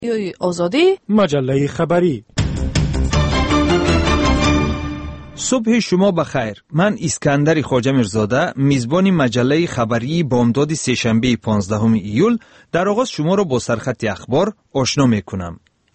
آزادی مجله خبری. صبح شما بخیر. من اسکندر خواجه میرزاده میزبان مجله خبری بامداد سه‌شنبه 15 ایول در آغاز شما را با سرخط اخبار آشنا میکنم.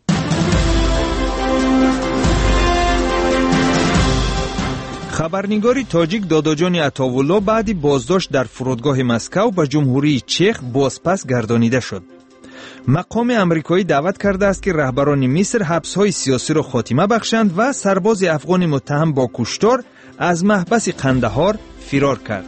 خبرنگار تاجیک داداجان عطاالله بعد بازداشت در فرودگاه مسکو به جمهوری چک بازپس گردانیده شد. مقام امریکایی دعوت کرده است که رهبران مصر حبس‌های سیاسی را خاتمه بخشند و سرباز افغان متهم با کشتار از محبس قندهار فرار کرد.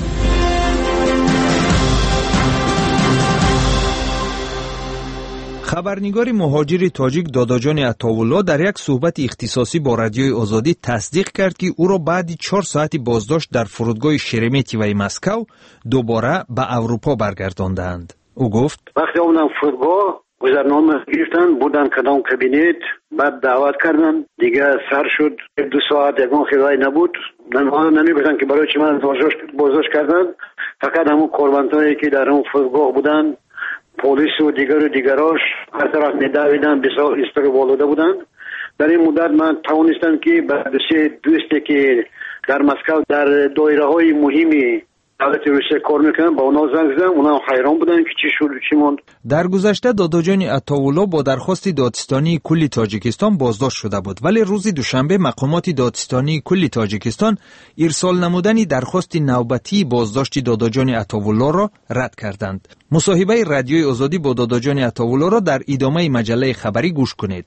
خبرنگار مهاجر تاجیک داداجان عطاالله در یک صحبت اختصاصی با رادیوی آزادی تصدیق کرد که او را بعد 4 ساعت بازداشت در فرودگاه شرمتیوی مسکو دوباره به اروپا برگرداندند. او گفت وقتی اومدم فرودگاه گذرنامه گرفتن بودن کدام کابینت بعد دعوت کردن دیگه سر شد 2 ساعت یگان خیلی نبود نمیگفتن که برای چی من بازداشت کردن فقط همون کارمندایی که در اون فرودگاه بودن پلیس و دیگراش هر طرف میدویدن بسیار استقبال بودن. در این مدت من توانستم که به دوستی که در مسکو در دایره های مهمی دولت روسیه کار میکنن با اونا زنگ زدم. اونا حیران بودن که چی شد چی موند. در گذشته داداجان عطاالله با درخواست دادستانی کل تاجیکستان بازداشت شده بود، ولی روز دوشنبه مقامات دادستانی کل تاجیکستان ارسال نمودن درخواست نوبتی بازداشت داداجان عطاالله را رد کردند. مصاحبه رادیوی آزادی با داداجان عطاالله را در ادامه مجله خبری گوش کنید.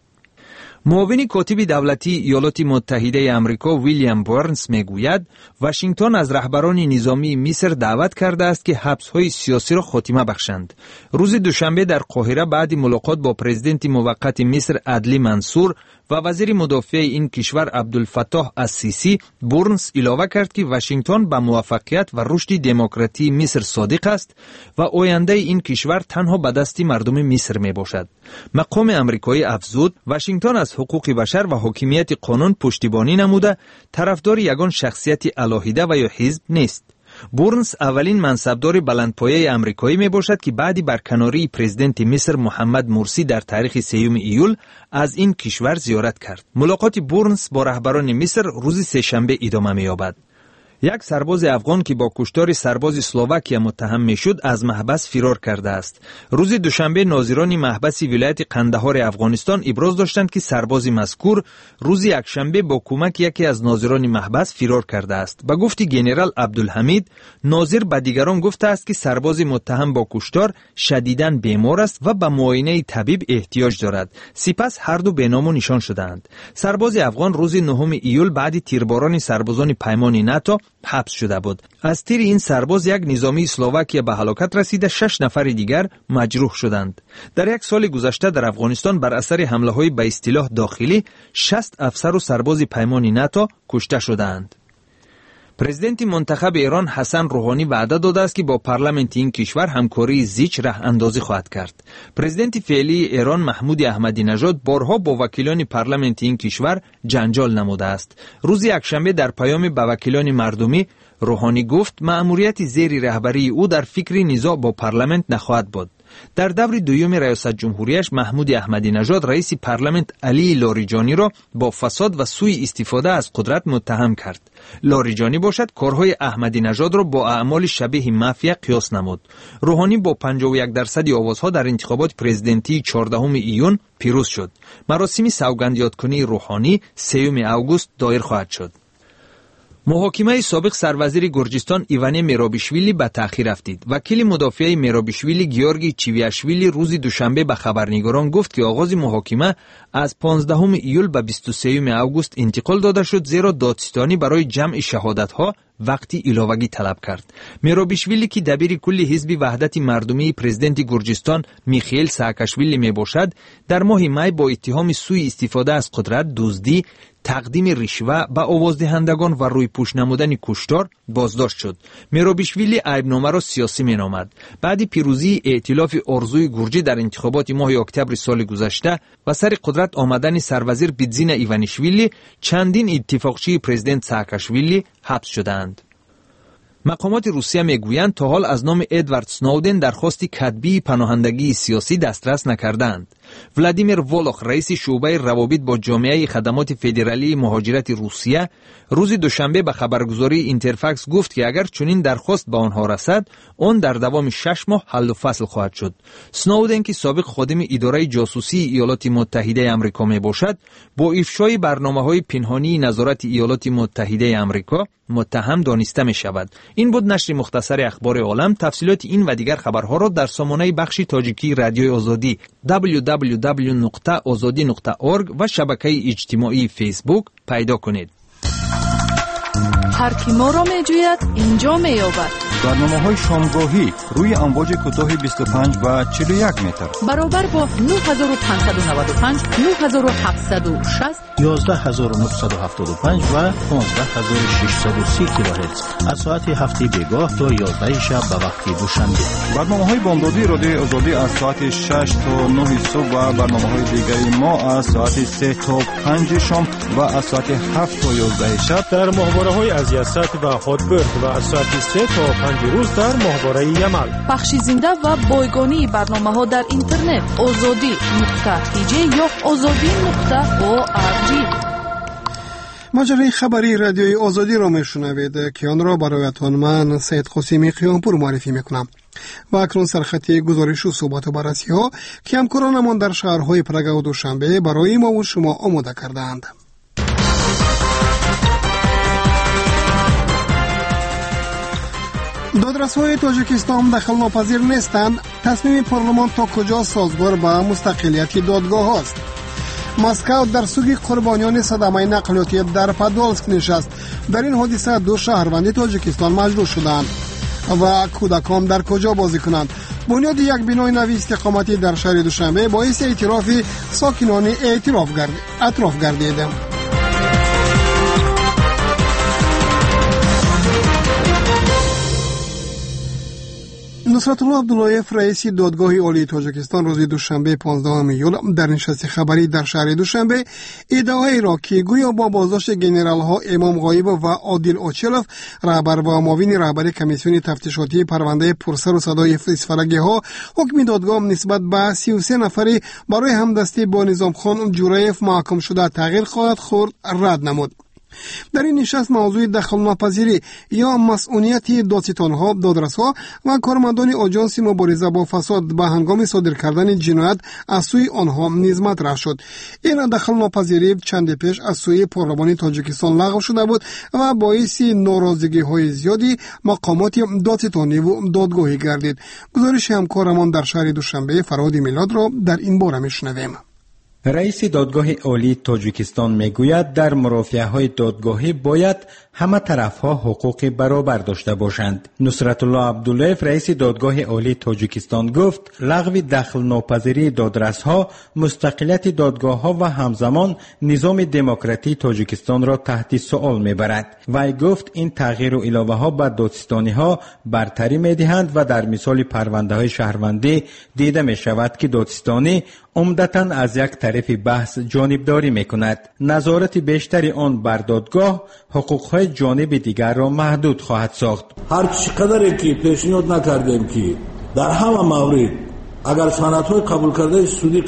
معاون کاتب دولتی ایالات متحده آمریکا ویلیام برنز میگوید واشنگتن از رهبران نظامی مصر دعوت کرده است که حبس‌های سیاسی را خاتمه بخشند. روز دوشنبه در قاهره بعد ملاقات با پرزیدنت موقت مصر عدلی منصور و وزیر مدافع این کشور عبدالفتاح السیسی، برنز علاوه کرد که واشنگتن به موفقیت و رشد دموکراتی مصر صادق است و آینده این کشور تنها به دست مردم مصر می باشد. مقام امریکایی افزود واشنگتن از حقوق بشر و حاکمیت قانون پشتیبانی نموده طرفدار یگان شخصیت علاهیده و یا حزب نیست. برنز اولین منصبدار بلندپایه امریکایی می باشد که بعد برکناری پرزیدنت مصر محمد مرسی در تاریخ 3 ایول از این کشور زیارت کرد. ملاقات برنز با رهبران مصر روز سه‌شنبه ادامه می یابد. یک سرباز افغان که با کشتار سرباز اسلواکیا متهم میشد از محبس فرار کرده است. روز دوشنبه ناظران محبس ولایت قندهار افغانستان ابراز داشتند که سرباز مذکور روز یکشنبه با کمک یکی از ناظران محبس فرار کرده است. به گفت ژنرال عبدالحمید، ناظر به دیگران گفته است که سرباز متهم با کشتار شدیداً بیمار است و به معاینه طبیب احتیاج دارد. سپس هر دو به نام و نشان شدند. سرباز افغان روز 9 ایول بعد تیرباران سربازان پیمان ناتو حبس شده بود. از تیر این سرباز یک نظامی اسلواکیا به هلاکت رسیده، 6 نفر دیگر مجروح شدند. در یک سال گذشته در افغانستان بر اثر حمله‌های به اصطلاح داخلی 60 افسر و سرباز پیمان ناتو کشته شدند. پرزیدنت منتخب ایران حسن روحانی وعده داده است که با پارلمانت این کشور همکاری زیچ راه اندازی خواهد کرد. پرزیدنت فعلی ایران محمود احمدی نژاد بارها با وکیلان پارلمانت این کشور جنجال نموده است. روز یکشنبه در پیام به وکیلان مردمی روحانی گفت مأموریت زیر رهبری او در فکر نزاع با پارلمانت نخواهد بود. در دور دوم ریاست جمهوریش محمود احمدی نژاد رئیس پارلمانت علی لاریجانی را با فساد و سوء استفاده از قدرت متهم کرد. لاریجانی باشد کارهای احمدی نژاد را با اعمال شبیه مافیا قیاس نمود. روحانی با 51% آوازها در انتخابات پرزیدنتی 14 ایون پیروز شد. مراسم سوگند یادکنی روحانی 3 اوگوست دایر خواهد شد. محاکمه سابق سروزیر گرجستان ایوان میرابیشویلی به تأخیر افتید. وکیل مدافع میرابیشویلی گیورگی چیویاشویلی روز دوشنبه به خبرنگاران گفت که آغاز محاکمه از 15 ایول به 23 اوگوست انتقال داده شد، زیرا دادستانی برای جمع شهادت‌ها وقتی علاوگی طلب کرد. میرابیشویلی که دبیر کل حزب وحدت مردمی پرزیدنت گرجستان میخائیل ساکاشویلی می باشد، در ماه می با اتهام سوء استفاده از قدرت، دزدی، تقدیم رشوه به آوازدهندگان و روی پوش نمودن کشتار بازداشت شد. میرابیشویلی عیبنامه را سیاسی مینامد. بعد پیروزی ائتلاف آرزوی گرجی در انتخابات ماه اکتبر سال گذشته و سر قدرت آمدن سروزیر بیدزین ایوانیشویلی، چندین اتفاقچی پرزیدنت ساکاشویلی حبس شدند. مقامات روسیه میگویند تا حال از نام ادوارد سنودن درخواست کتبی پناهندگی سیاسی دسترس نکردند. ولادیمیر ولوخ رئیس شعبه روابط با جامعه خدمات فدرالی مهاجرت روسیه روز دوشنبه به خبرگزاری اینترفکس گفت که اگر چنین درخواست به آنها رسد آن در دوام 6 ماه حل و فصل خواهد شد. سنودن که سابق خادم اداره جاسوسی ایالات متحده آمریکا می باشد با افشای برنامه‌های پنهانی نظارت ایالات متحده آمریکا متهم دانسته می شود. این بود نشر مختصر اخبار عالم. تفصیلات این و دیگر خبرها را در سامانه بخش تاجیکی رادیوی آزادی www.azadi.org و شبکه اجتماعی فیسبوک پیدا کنید. هر کی ما را می جوید اینجا می یابد. برنامه‌های شامگاهی روی امواج کوتاه 25 و 41 متر برابر با 9595 9760 11975 و 15630 کیلوهرتز از ساعت هفته بیگاه تا 11 شب به وقت دوشنبه. برنامه‌های بامدادی رادیوی آزادی از ساعت 6 تا 9 صبح و برنامه‌های دیگری ما از ساعت 3 تا 5 شام و از ساعت 7 تا 11 شب در ماهواره‌های از یاست و هاتبرگ و از ساعت 3 تا 5 روز در ماهواره یمل. پخش زنده و بایگانی برنامه‌ها در اینترنت azadi.tj یا azadi.org. مجره خبری رادیوی آزادی را میشنوید که آن را برایتان من سید قاسمی قیامپور معرفی میکنم. و اکنون سرخطی گزارش و صحبت و بررسی ها که همکارانمان در شهرهای پرگ و دوشنبه برای ما و شما آماده کردند. دادرس‌های تاجیکستان دخل ناپذیر نیستند. تصمیم پارلمان تا کجا سازگار با مستقلیت دادگاه است؟ مسکو در سوگ قربانیان صدمه نقلیاتی در پادولسک نشست. در این حادثه 2 شهروند تاجیکستان مجروح شدند. و کودکان در کجا بازی کنند؟ بنیاد یک بنای نوی استقامتی در شهر دوشنبه باعث اعتراف ساکنان اطراف گردید. نصرت الله عبداللهیف رئیس دادگاه عالی تاجیکستان روز دوشنبه 15 ایول در نشست خبری در شهر دوشنبه ادعای را که گویا با بازداشت گنرال ها امام غایب و عادل اوچلوف رهبر و معاون رهبر کمیسیون تفتیشاتی پرونده پرسر و صدای اسفرگی ها حکم دادگاه نسبت به 33 نفری برای همدستی با نظام خان جورایف محکوم شده تغییر خواهد خورد رد نمود. در این نشست موضوع دخل ناپذیری یا مسئولیت دادستان‌ها، دادرس‌ها و کارمندان آژانس مبارزه با فساد به هنگام صادر کردن جنایت از سوی آنها نیز مطرح شد. این دخل ناپذیری چند پیش از سوی پارلمان تاجیکستان لغو شده بود و باعث ناراضگی‌های زیادی مقامات دادستانی و دادگاهی گردید. گزارش همکارمان در شهر دوشنبه فرهاد میلاد را در این باره میشنویم. رئیس دادگاه عالی تاجیکستان میگوید در مرافعه‌های دادگاهی باید همه طرف‌ها حقوق برابر داشته باشند. نصرت الله عبداللهیف رئیس دادگاه عالی تاجیکستان گفت لغو دخل ناپذیری دادرس‌ها مستقلیت دادگاه‌ها و همزمان نظام دموکراتی تاجیکستان را تحت سؤال میبرد. وی گفت این تغییر و علاوه‌ها به دادستانی‌ها برتری می‌دهند و در مثال پرونده‌های شهروندی دیده می‌شود که دادستانی عمدتاً از یک طرف بحث جانبداری می‌کند. نظارت بیشتری آن بر دادگاه حقوق‌های جانب دیگر را محدود خواهد ساخت. هر چقدر که پیشنهاد نکردیم که در همه مورد اگر سندهای قبول کرده سودی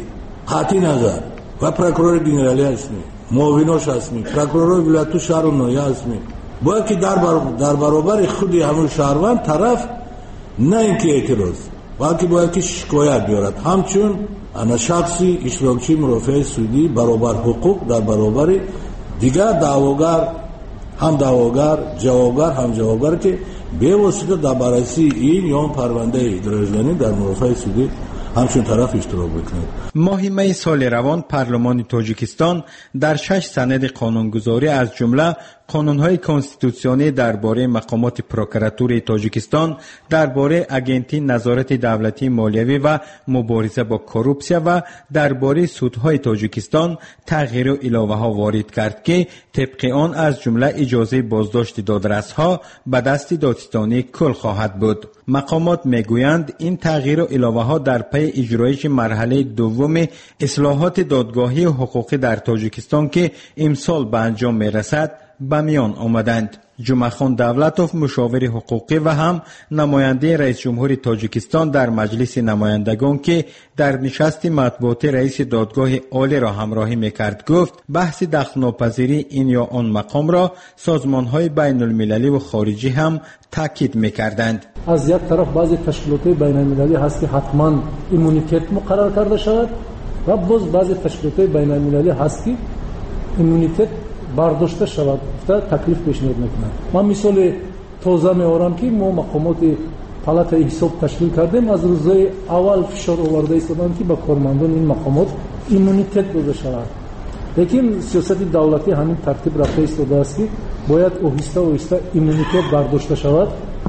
قطعی نظر و پروکورور گنرالی هستیم، معاوناش هستیم، پروکورور ولایت شهر و ناحیه هستیم، باید که در برابر خود همون شهروند طرف نه اینکه اعتراض بلکه باید که شکایت بیارد. همچون انا شخصی اشتراکچی مرافع سودی برابر حقوق در برابر دیگر دعواگر هم دعواگر جوابگر هم جوابگر که به واسطه در بررسی این یا پرونده اداره‌جانی در مرافع سودی همچون طرف اشتراک بکنید. ماه می سال روان پارلمان تاجیکستان در 6 سند قانونگذاری از جمله قانون‌های کنستیتوسیونی درباره مقامات پروکراتور تاجیکستان، درباره اگنتی نظارت دولتی مالیوی و مبارزه با کروپسیا و درباره سودهای تاجیکستان تغییر و علاوه‌ها وارد کرد که طبق آن از جمله اجازه بازداشت دادرس‌ها به دست دادستانی کل خواهد بود. مقامات میگویند این تغییر و علاوه‌ها در پی اجرایش مرحله دوم اصلاحات دادگاهی و حقوقی در تاجیکستان که امسال به انجام میرسد به میان آمدند. جمعخان دولتوف مشاور حقوقی و هم نماینده رئیس جمهور تاجیکستان در مجلس نمایندگان که در نشست مطبوعاتی رئیس دادگاه عالی را همراهی میکرد گفت بحث دخل‌ناپذیری این یا آن مقام را سازمان‌های بین المللی و خارجی هم تاکید میکردند. از یک طرف بعضی تشکیلات بین المللی هست که حتما ایمونیتت مقرر کرده شود و بعضی تشکیلات بین المللی هست که ایمونیتت برداشته شود تا تکلیف پیشنهاد میکنند. من مثال تازه میارم که ما مقامات پالاتای حساب تشکیل کردیم، از روزهای اول فشار آورده ایستادند که به کارمندان این مقامات ایمونیتت داده شود، لیکن سیاست دولتی همین ترتیب رفته ایستاده است که باید آهسته آهسته ایمونیتت برداشته شود.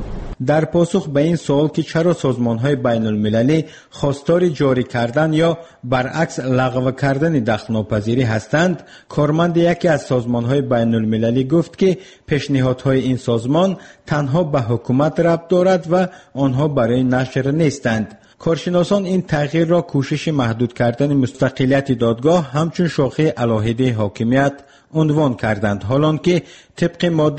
در پاسخ به این سوال که چرا سازمان‌های بین المللی خواستار جاری کردن یا برعکس لغو کردن دخل‌ناپذیری هستند، کارمند یکی از سازمان‌های بین المللی گفت که پیشنهادهای این سازمان تنها به حکومت ربط دارد و آنها برای نشر نیستند. کارشناسان این تغییر را کوشش محدود کردن مستقلیت دادگاه همچون شاخه علاهده حاکمیت عنوان کردند، حالان که طبق ماده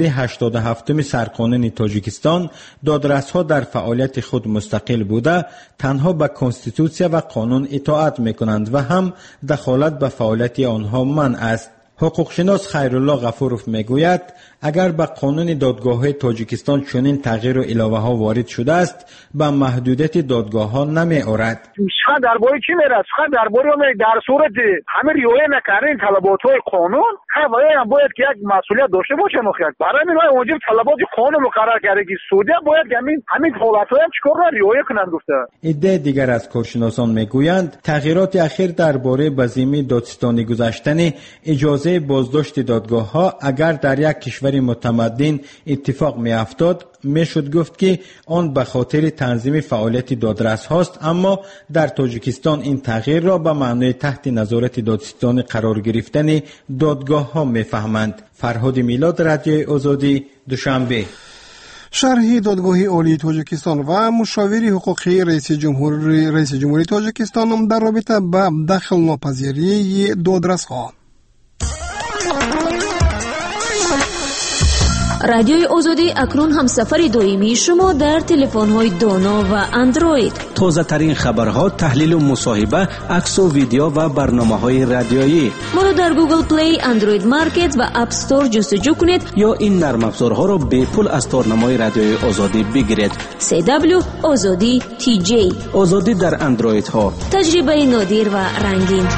87 سرقانون تاجیکستان دادرس‌ها در فعالیت خود مستقل بوده تنها به کنستیتوسیا و قانون اطاعت می‌کنند و هم دخالت به فعالیت آنها منع است. حقوقشناس خیرالله غفوروف میگوید اگر به قانون دادگاه‌های تاجیکستان چنین تغییر و علاوه‌ها وارد شده است به محدودیت دادگاه‌ها نمی‌آورد. چقدر درباره چی میرسه؟ چقدر درباره در صورت همه رعایت نکردن طلبات‌های قانون هم باید که یک مسئولیت داشته باشه مخیل. برای همین واجب طلبات قانون مقرر کرده که سودی باید همین حالت‌ها هم چیکار را رعایت کنند گفته. ایده دیگر از کارشناسان میگویند تغییرات اخیر درباره بزیمه دادستانی گذاشتن اجازه بازداشت دادگاه‌ها اگر در یک کشور متمدن اتفاق میافتاد میشد گفت که آن به خاطر تنظیم فعالیت دادرس هاست، اما در تاجیکستان این تغییر را به معنای تحت نظارت دادستانی قرار گرفتن دادگاه ها میفهمند. فرهاد میلاد، رادیوی آزادی، دوشنبه. شرح دادگاه عالی تاجیکستان و مشاور حقوقی رئیس جمهوری تاجیکستان در رابطه با دخل ناپذیری دادرس ها. رادیوی آزادی اکنون هم سفر دائمی شما در تلفن‌های دانا و اندروید. تازه ترین خبرها، تحلیل و مصاحبه، عکس و ویدیو و برنامه‌های رادیویی. ما رو در گوگل پلی، اندروید مارکت و اپ استور جستجو کنید یا این نرم افزارها رو به پول از تارنمای رادیوی آزادی بگیرید. CW آزادی TJ. آزادی در اندروید ها. تجربه نادر و رنگین.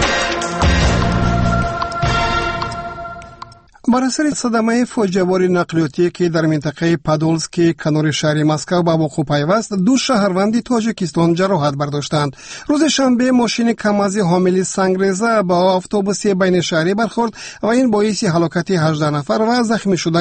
بر اثر صدمه فاجعه‌بار نقلیاتی که در منطقه پادولسک کنار شهر مسکو به وقوع پیوست، دو شهروند تاجیکستان جراحت برداشتند. روز شنبه ماشین کمازی حامل سنگریزه با اتوبوس بین شهری برخورد و این باعث هلاکت 18 نفر و زخمی شدن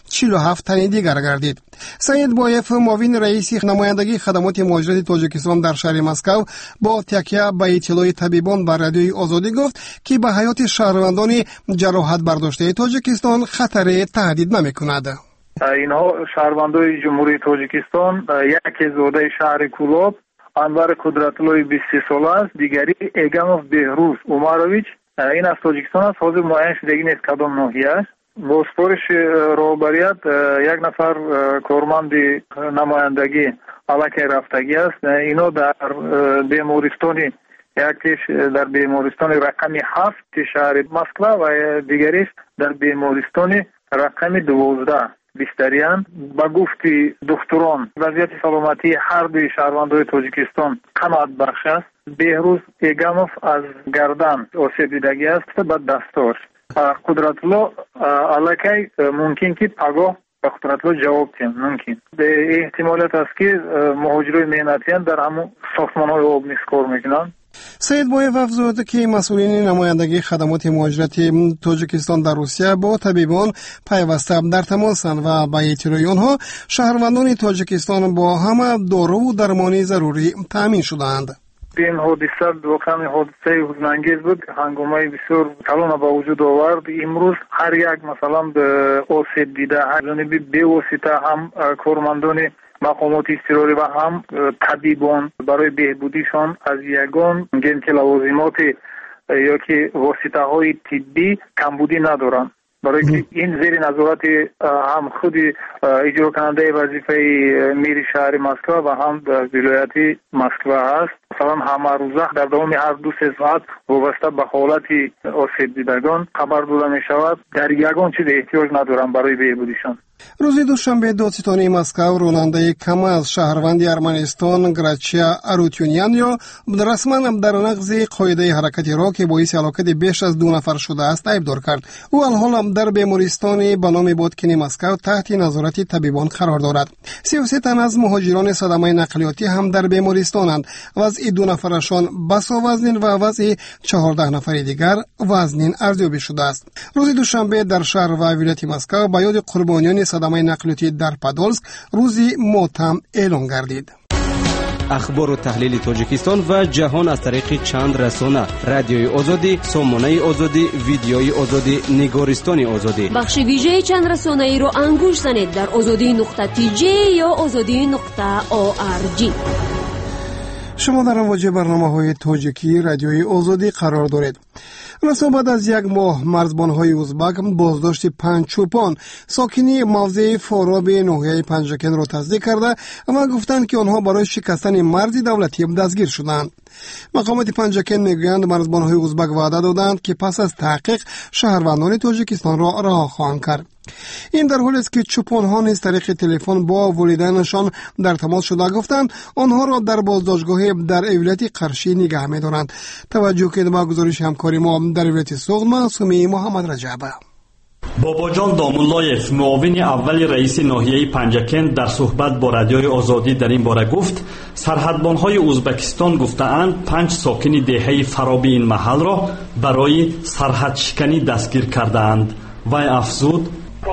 47 تن دیگر گردید. سید بایف، معاون رئیس نمایندگی خدمات مهاجرت تاجیکستان در شهر مسکو، با تکیه به اطلاع طبیبان بر رادیوی آزادی گفت که به حیات شهروندان جراحت برداشته تاجیکستان خطر تهدید نمی‌کند. اینها شهروندان جمهوری تاجیکستان، یکی زاده شهر کولاب انور قدرت‌الله 23 ساله است، دیگری ایگاموف بهروز عمرویچ. این از تاجیکستان است، حاضر معین شدگی نیست کدام ناحیه است. با سپارش رهبریت یک نفر کارمند نمایندگی علاقه رفتگی است. اینا در بیمارستان، یکیش در بیمارستان رقم 7 شهر مسکو و دیگریش در بیمارستان رقم 12 بستریان. با گفت دکتران وضعیت سلامتی هر دوی شهروندان تاجیکستان قناعت بخش است. بهروز ایگاموف از گردن آسیب دیدگی است، به دستاش. قدرت‌الله علاقه ممکن که پگاه به قدرت‌الله جواب دهند. ممکن به احتمالات است که مهاجرای مهنتیان در همون ساختمان‌های آبمیز کار میکنند. سید بایف افزود که مسئولین نمایندگی خدمات مهاجرت تاجیکستان در روسیه با طبیبان پیوسته در تماسند و به اطلاع آنها شهروندان تاجیکستان با همه دارو و درمانی ضروری تامین شدند. این حادثه واقعا حادثه حزن‌انگیز بود. هنگامه بسیار کلان به وجود آورد. امروز هر یک مثلا به آسیب دیده، هر جانبی به واسطه هم کارمندان مقامات اضطراری و هم طبیبان برای بهبودیشان از یگان گنج لوازمات یا که واسطه های طبی کمبودی ندارند. برای که این زیر نظارت هم خود اجرا کننده وظیفه میر شهر مسکو و هم ولایت مسکو است. مثلا همه روزه در دوام هر 2-3 ساعت وابسته به حالت آسیب دیدگان خبر داده می شود. در یگان چیز احتیاج ندارم برای بهبودیشان. روز دوشنبه دادستانی مسکو راننده کم از شهروند ارمنستان گراچیا اروتیونیان یا رسما در نقض قاعده حرکت را که باعث هلاکت بیش از 2 نفر شده است ایبدار کرد. او الحال در بیمارستان به نام بادکن مسکو تحت نظارت طبیبان قرار دارد. 33 تن از مهاجران صدمه نقلیاتی هم در بیمارستانند. وضع 2 نفرشان بساوزنین و وضع 14 نفر دیگر وزنین ارزیابی شده است. روز دوشنبه در شهر و ولایت مسکو به یاد قربانیان صدمه نقلیاتی در پادولسک روزی ماتم اعلان گردید. اخبار و تحلیل تاجیکستان و جهان از طریق چند رسانه: رادیوی آزادی، سامانه آزادی، ویدیوی آزادی، نگارستان آزادی. بخش ویژه چند رسانه ای رو انگوش زنید در azadi.tj یا azadi.org. شما در مواجه برنامه‌های تاجیکی رادیوی آزادی قرار دارید. رسما بعد از 1 ماه مرزبان‌های ازبک بازداشت 5 چوپان ساکنی موضع فاراب ناحیه پنجکن را تصدیق کرده و گفتند که آنها برای شکستن مرز دولتی دستگیر شدند. مقامات پنجکن میگویند مرزبان‌های ازبک وعده دادند که پس از تحقیق شهروندان تاجیکستان را رها خواهند کرد. این در حالی است که چوپان‌ها نیز طریق تلفن با والدینشان در تماس شده گفتند آنها را در بازداشتگاه در ولایت قرشی نگه می‌دارند. توجه کنید به گزارش همکاری ما در ولایت سوغد معصومی محمد رجب. باباجان دامولایف معاون اول رئیس ناحیه پنجکن در صحبت با رادیوی آزادی در این باره گفت سرحدبان‌های ازبکستان گفته‌اند 5 ساکن دهه فرابی این محل را برای سرحد شکنی دستگیر کرده‌اند. وی افزود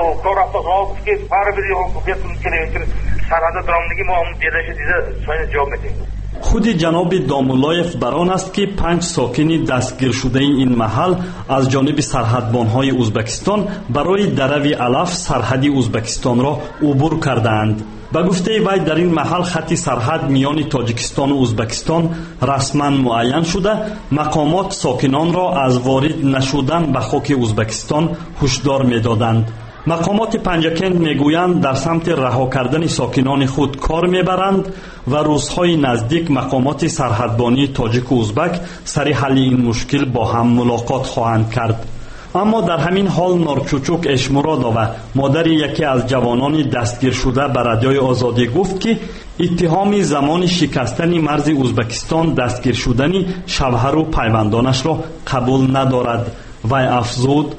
خود جناب دامولایف بران است که 5 ساکن دستگیر شده این محل از جانب سرحدبان‌های ازبکستان برای دروی علف سرحدی ازبکستان را عبور کردند. به گفته وی در این محل خط سرحد میان تاجیکستان و ازبکستان رسما معین شده، مقامات ساکنان را از وارد نشدن به خاک ازبکستان هشدار می‌دادند. مقامات پنجکن میگویند در سمت رها کردن ساکنان خود کار میبرند و روزهای نزدیک مقامات سرحدبانی تاجیک و ازبک سر حل این مشکل با هم ملاقات خواهند کرد. اما در همین حال نارچوچوک اشمورادووا مادر یکی از جوانان دستگیر شده به رادیوی آزادی گفت که اتهام زمان شکستن مرز ازبکستان دستگیر شدن شوهر و پیوندانش را قبول ندارد. وی افزود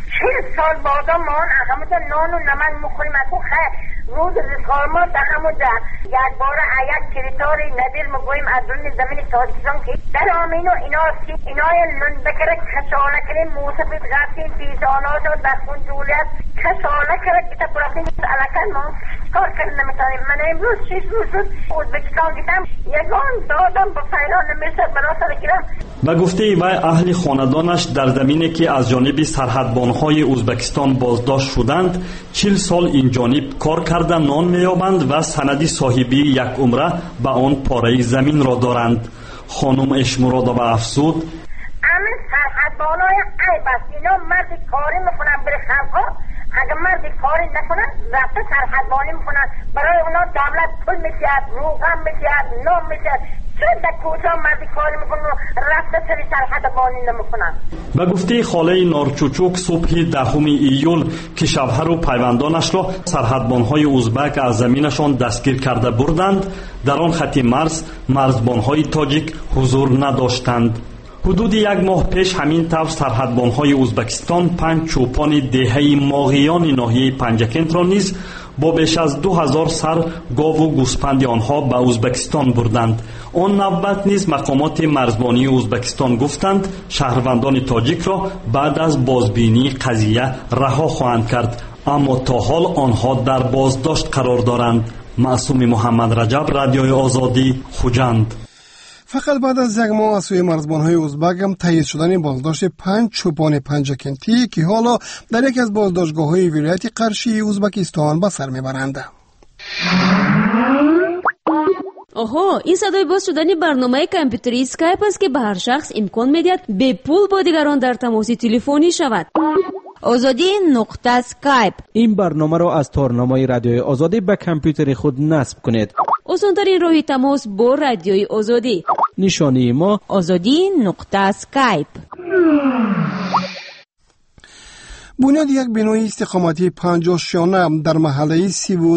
40 سال بعدا ما همونجا نان و نمک میخوریم از اون روز رسال ما در همونجا یک بار یک کریتار ندیر میگویم از اون زمین تاجیکستان که در آمین و اینا اینای نون بکره کشاله کریم موسفید غرسیم پیزانات و دستون جولیت کشاله کرده که تا براسیم علکن ما کار کرد نمیتانیم. من امروز 6 روز شد ازبکستان گیتم یگان دادم با فیلان نمیشه برا سر گیرم. و گفته وی اهل خاندانش در زمینی که از جانب سرحدبان‌های ازبکستان بازداشت شدند 40 سال این جانب کار کرده نان می‌یابند و سندی صاحبی یک عمره به آن پاره زمین را دارند. خانم اشمورادووا افزود همین سرحدبان‌های عیب است. اینا مرد کاری میکنن برای خلقا، اگر مرد کاری نکنن رفته سرحدبانی میکنن. برای اونا دولت پول می‌دهد، روغن می‌دهد، نان می‌دهد. چه در کجا مردی کاری میکنن رفته سری سرحدبانی نمیکنن. به گفته خاله نارچوچوک صبح 10 ایول که شوهر و پیوندانش را سرحدبان‌های ازبک از زمینشان دستگیر کرده بردند، در آن خط مرزبان‌های تاجیک حضور نداشتند. حدود 1 ماه پیش همین طور سرحدبان‌های ازبکستان 5 چوپان دهه ماغیان ناحیه پنجکن را نیز با بیش از 2000 سر گاو و گوسپند آنها به ازبکستان بردند. آن نوبت نیز مقامات مرزبانی ازبکستان گفتند شهروندان تاجیک را بعد از بازبینی قضیه رها خواهند کرد، اما تا حال آنها در بازداشت قرار دارند. معصوم محمد رجب، رادیوی آزادی، خوجند. فقط بعد از 1 ماه از سوی مرزبان‌های ازبک هم تایید شدن بازداشت 5 چوپان پنجکنتی که حالا در یکی از بازداشتگاه‌های ولایت قرشی ازبکستان به سر میبرند. آها، این صدای باز شدن برنامه کامپیوتری اسکایپ است که به هر شخص امکان میدهد به پول با دیگران در تماس تلفنی شود. azadi.skype. این برنامه را از تارنمای رادیوی آزادی به کامپیوتر خود نصب کنید. آسان‌ترین راه تماس با رادیوی آزادی. نشانی ما azadi.skype. بنیاد یک بینای استقامتی 50 شانه در محله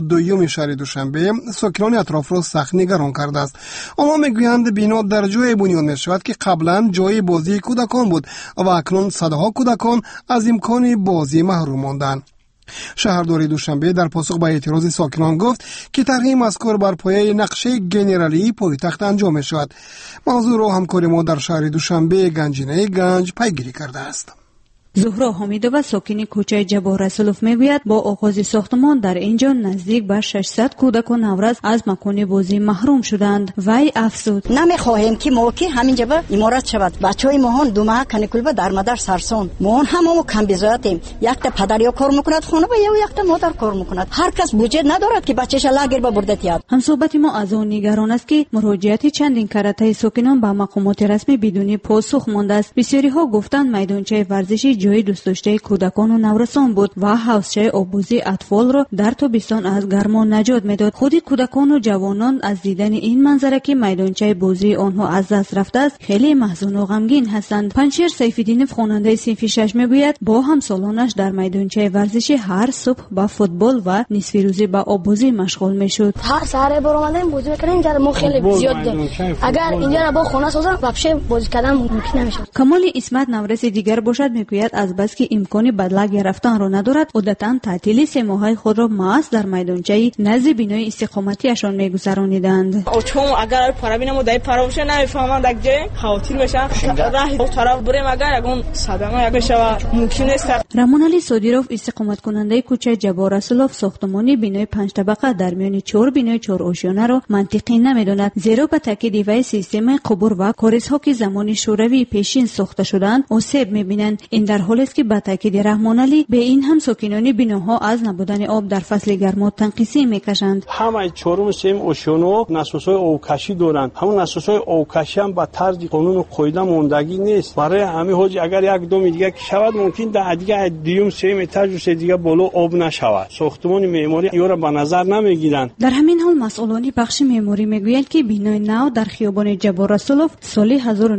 32 شهر دوشنبه ساکنان اطراف را سخت نگران کرده است. آنها میگویند بنا در جای بنیاد می شود که قبلا جای بازی کودکان بود و اکنون صدها کودکان از امکان بازی محروم ماندند. شهردار دوشنبه در پاسخ به اعتراض ساکنان گفت که طرح مذکور بر پایه نقشه گنرالی پایتخت انجام می شود. موضوع را همکار ما در شهر دوشنبه گنجینه گنج پیگیری کرده است. زهرا حمیدووا ساکن کوچه جبار رسولوف میگوید با آغاز ساختمان در اینجا نزدیک به 600 کودک و نوروز از مکان بازی محروم شدند. وی افزود: نمیخواهیم که موقع همینجا به امارات شود. بچهای ما دو ماه کانکول به در مادر سرسون ما هممون کم بزایتیم. یک تا پدر یا کار میکند خونه یا یک تا مادر کار میکند. هر کس بودجه ندارد که بچه‌ش لاگر به برده تیاد. هم صحبت ما از اون نگران است که مراجعت چندین کرته ساکنان به مقامات رسمی بدون پاسخ مانده است. بسیاری ها گفتند میدانچه ورزشی جای دوست داشته کودکان و نورسان بود و حوضچه آبوزی اطفال را در تابستان از گرما نجات میداد. خود کودکان و جوانان از دیدن این منظره که میدانچه بازی آنها از دست رفته است خیلی محزون و غمگین هستند. پنچیر سیف‌الدینov خواننده صنف 6 میگوید با همسالانش در میدانچه ورزشی هر صبح با فوتبال و نصف روزی با آبوزی مشغول میشد. هر سحر برآمدیم بازی می‌کردیم. اینجا ما خیلی زیاد داریم. اگر اینجا با خونه سازن واپس بازی کردن ممکن نمیشه. کمال اسمت نورس دیگر باشد میگوید از بس که امکان بدله گرفتن را ندارد عادتا تعطیلی 3 ماهه خود را محض در میدانچه نزد بینای استقامتی اشان میگذرانیدند. چون اگر پارا بینم دای پارا باشه نمیفهمم دیگه خاطر میشن راه طرف بریم اگر اون صدمه یک شوا ممکن است. رمان علی صادیروف استقامت کننده کوچه جبار رسولوف ساختمانی بینای 5 طبقه در میان 4 بینای 4 آشیانه را منطقی نمیداند، زیرا به تاکید وی سیستم قبور و کاریزها که زمان شوروی پیشین ساخته شدند آسیب میبینند. این در حالی است که به تاکید رحمان علی به این هم ساکنان بیناها از نبودن آب در فصل گرما تنقیصی میکشند. همه 4 سیم آشیانو نسوسای آبکشی دارند. همون نسوسای آبکشی هم با طرز قانون قاعده موندگی نیست. برای همین حاج اگر یک دو دیگه شود ممکن در دیگه دیوم سیم تاجوس دیگه بالا آب نشود. ساختمان معماری یورا به نظر نمیگیرند. در همین حال مسئولان بخش معماری میگویند که بینای نو در خیابان جبار رسولوف سال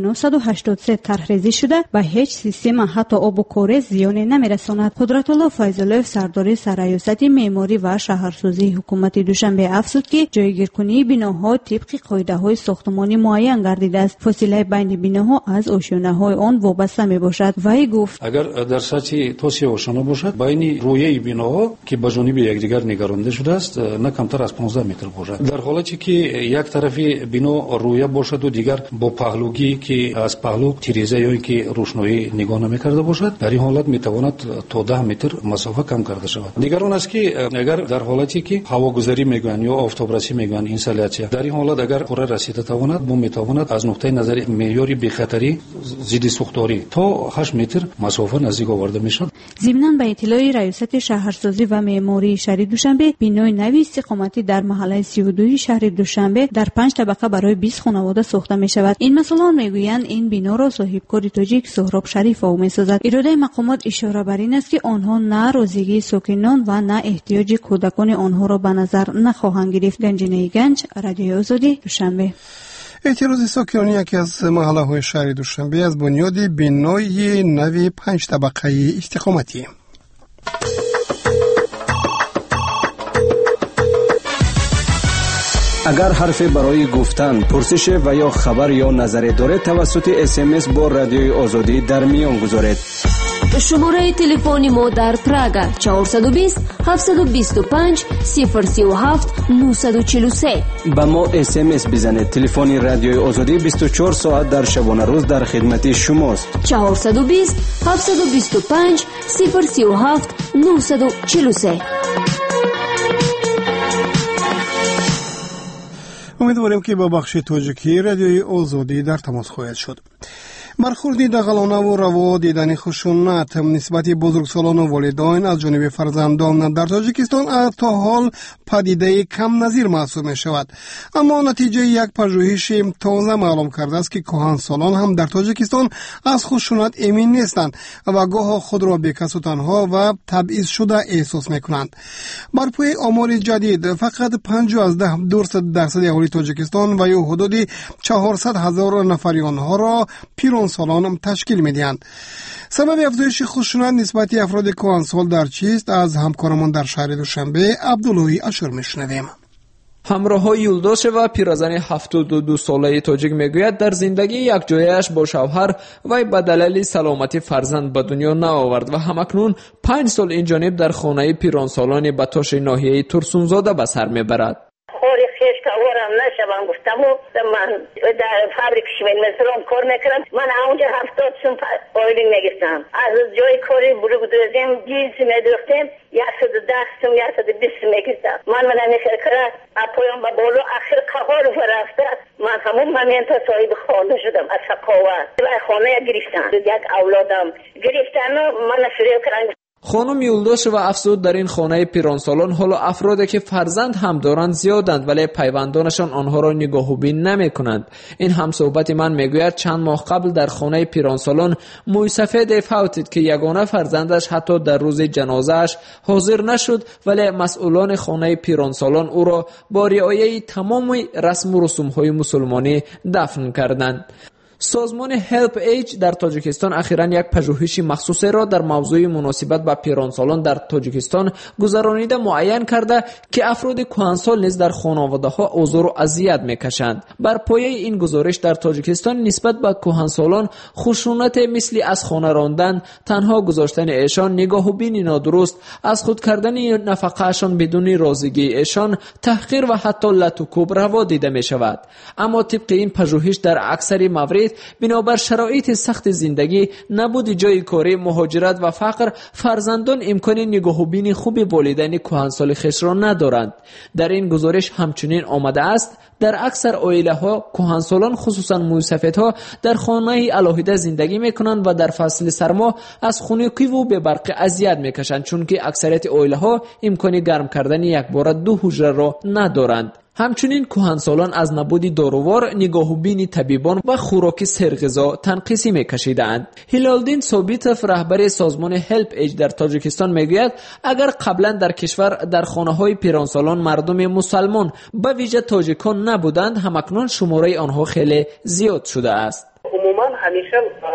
1983 طرحریزی شده و هیچ سیستم حتی آب و کاریز زیان نمیرساند. قدرت الله فیض‌الله سردار سرایست معماری و شهرسازی حکومت دوشنبه افزود که جایگیرکنی بناها طبق قاعده‌های ساختمانی معین گردیده است. فاصله بین بناها از آشیانه‌های آن وابسته میباشد. وی گفت اگر در سطح توسعه آشیانه باشد بین رویه بناها که به جانب یکدیگر نگرانده شده است نه کمتر از 15 متر باشد. در حالاتی که یک طرفی بنا رویه باشد و دیگر با پهلوگی که از پهلو تیریزه یا اینکه روشنایی نگاه نمی‌کرده باشد در این حالت میتواند تا 10 متر مسافت کم کرده شود. دیگر اون است که اگر در حالتی که هواگذاری میگن یا آفتابرسی میگن اینسولیاسیون در این حالت اگر پوره رسیده تواند بو میتواند از نقطه نظر معیاری بی خطری ضد سوختاری تا 8 متر مسافت نزدیک آورده میشد. ضمناً به اطلاع ریاست شهرسازی و معماری شهر دوشنبه بینای نوی استقامتی در محله 32 شهر دوشنبه در 5 طبقه برای 20 خانواده ساخته می شود. این مسئولان میگویند این بنا را صاحبکار تاجیک سهراب شریف او میسازد. اراده مقامات اشاره بر این است که آنها نه روزیگی ساکنان و نه احتیاج کودکان آنها را به نظر نخواهند گرفت. گنجینه گنج، رادیوی آزادی، دوشنبه. اعتراض ساکنان یکی از محله های شهر دوشنبه از بنیاد بنای نوی 5 طبقه استقامتی. اگر حرفی برای گفتن، پرسش و یا خبر یا نظری دارید توسط SMS با رادیوی آزادی در میان گذارید. شماره تلفن ما در پراگ 420 725 037 943. با ما SMS بزنید. تلفن رادیوی آزادی 24 ساعت در شبانه روز در خدمت شماست. 420 725 037 943. امیدواریم که با بخش تاجیکی رادیوی آزادی در تماس خواهید شد. برخوردی دغلانه و روا دیدن خشونت نسبت بزرگسالان و والدین از جانب فرزندان در تاجیکستان تا حال پدیده کم نظیر محسوب می شود. اما نتیجه یک پژوهش تازه معلوم کرده است که کهنسالان هم در تاجیکستان از خشونت امین نیستند و گاه خود را بیکس و تنها و تبعیض شده احساس می کنند. بر پای آمار جدید فقط 5.2% اهالی تاجیکستان و یا حدود 400,000 نفر آنها را پیرانسالان تشکیل می‌دهند. سبب افزایش خشونت نسبت افراد کهنسال در چیست؟ از همکارمان در شهر دوشنبه عبدالله اشور میشنویم. همراه یولداش و پیرزن 72 ساله تاجیک میگوید در زندگی یک جایش با شوهر و به دلیل سلامتی فرزند به دنیا نآورد و همکنون 5 سال این جانب در خانه پیرانسالان بتاش ناحیه ترسونزاده به سر میبرد. ورم نشوم گفتم و من در فابریک شمین مثلام کار میکردم. من اونجا 70 سوم آیلین میگفتم. از جای کاری برو دوزیم جیز میدوختیم 110 سوم 120 میگفتم. من نمیخیر کرد اپایم با بالو آخر کار فرسته من همون ممینتا صاحب خانه شدم از سقاوت و خانه گرفتن. یک اولادم گرفتن و من فریب کردم. خانم یولداش و افسود در این خانه پیرانسالان حالا افرادی که فرزند هم دارند زیادند ولی پیوندانشان آنها را نگاه و بین نمی کنند. این هم صحبت من میگوید چند ماه قبل در خانه پیرانسالان موی سفید فوتید که یگانه فرزندش حتی در روز جنازهش حاضر نشد ولی مسئولان خانه پیرانسالان او را با رعایت تمام رسم و رسوم‌های مسلمانی دفن کردند. سازمان هلپ ایج در تاجیکستان اخیراً یک پژوهش مخصوص را در موضوع مناسبت با پیرانسالان در تاجیکستان گذرانیده معین کرده که افراد کهنسال نیز در خانواده‌ها آزار و اذیت می‌کشند. بر پایه این گزارش در تاجیکستان نسبت به کهنسالان خشونت مثل از خانه راندن، تنها گذاشتن ایشان، نگاه و بین نادرست، از خود کردن نفقه‌شان بدون راضیگی ایشان، تحقیر و حتی لط و کوب روا دیده می‌شود. اما طبق این پژوهش در اکثر موارد بنابر شرایط سخت زندگی، نبود جای کاری، مهاجرت و فقر، فرزندان امکان نگاه و بین خوب والدین کهنسال خویش را ندارند. در این گزارش همچنین آمده است در اکثر عائله‌ها کهنسالان خصوصا موسفیدها در خانه علاهیده زندگی میکنند و در فصل سرما از خنکی و به برق اذیت میکشند چون که اکثریت عائله‌ها امکان گرم کردن یک بار 2 حجره را ندارند. همچنین کهنسالان از نبود دارووار، نگاه و بین طبیبان و خوراک سرغذا تنقیصی میکشیدند. هلالدین ثابتوف رهبر سازمان هلپ ایج در تاجیکستان میگوید اگر قبلا در کشور در خانه‌های پیرانسالان مردم مسلمان به ویژه تاجیکان نبودند، همکنون شماره آنها خیلی زیاد شده است. عموما همیشه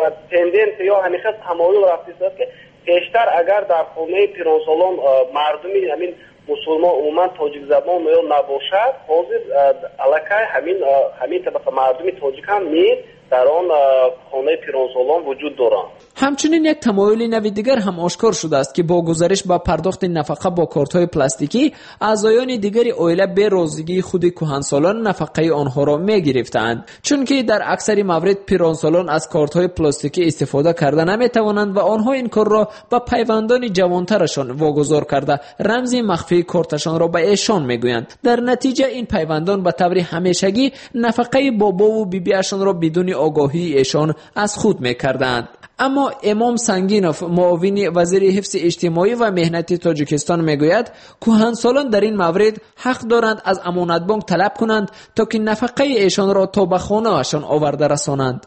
تندنس یا همیشه تمایل رفته است که بیشتر اگر در خانه پیرانسالان مردمی همین مسلمان عموما تاجیک زبان یا نباشد، حاضر علاقه همین طبقه مردمی تاجیک هم نیز در آن خانه پیرانسالان وجود دارند. همچنین یک تمایل نوی دیگر هم آشکار شده است که با گزارش با پرداخت نفقه با کارت‌های پلاستیکی، اعضایان دیگری عائله به راضیگی خود کهنسالان نفقه آنها را می‌گرفتند، چون که در اکثر موارد پیرانسالان از کارت‌های پلاستیکی استفاده کرده نمی‌توانند و آنها این کار را با پیوندان جوانترشان واگذار کرده رمز مخفی کارتشان را به ایشان می‌گویند. در نتیجه این پیوندان به طور همیشگی نفقه بابا و بیبی‌شان را بدون آگاهی ایشان از خود می‌کردند. اما امام سنگینوف معاون وزیر حفظ اجتماعی و مهنت تاجیکستان میگوید کهنسالان در این مورد حق دارند از امانت بانک طلب کنند تا که نفقه ایشان را تا به خانه هاشان آورده رسانند.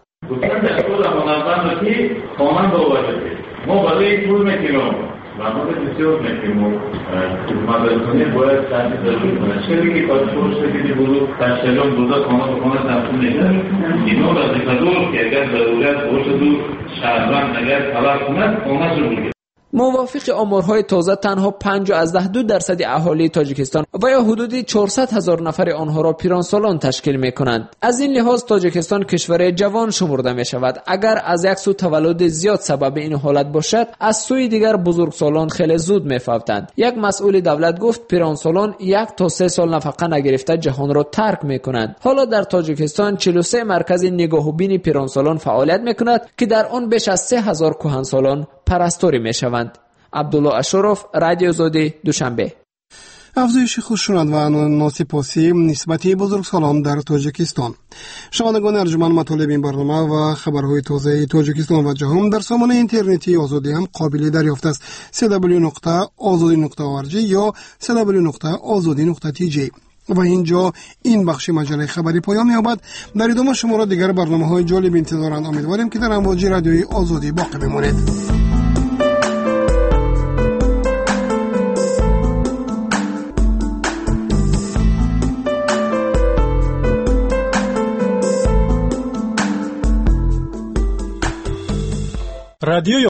ما برای پول میکنیم و ما بسیار میکنیم مدرسانی باید تحصیل داشته کنند چه که پاسپورت شکلی بودو تشکیلان بوده خانه به خانه تحصیل میکنند اینا را ذکر که اگر ضرورت باشه دو شهروند اگر طلب کند خانه شو بگیرد. موافق آمارهای تازه تنها 5.2% اهالی تاجیکستان و یا حدود 400,000 نفر آنها را پیرانسالان تشکیل می‌کنند. از این لحاظ تاجیکستان کشور جوان شمرده می‌شود. اگر از یک سو تولد زیاد سبب این حالت باشد، از سوی دیگر بزرگسالان خیلی زود می‌فوتند. یک مسئول دولت گفت پیرانسالان 1 تا 3 سال نفقه نگرفته جهان را ترک می‌کنند. حالا در تاجیکستان 43 مرکز نگاه و بین پیرانسالان فعالیت می‌کند که در آن بیش از 3000 کهنسالان پرستاری می‌شوند. عبدالله اشرف، رادیو آزادی، دوشنبه. افزایش خشونت و ناسپاسی نسبت بزرگسالان در تاجیکستان. شنوندگان ارجمند، مطالب این برنامه و خبرهای تازه تاجیکستان و جهان در سامانه اینترنتی آزادی هم قابل دریافت است. www.azadi.org یا www.azadi.tj. و اینجا این بخش مجله خبری پایان می‌یابد. در ادامه شما را دیگر برنامه‌های جالب انتظارند. امیدواریم که در امواج رادیوی آزادی باقی بمانید. رادیوی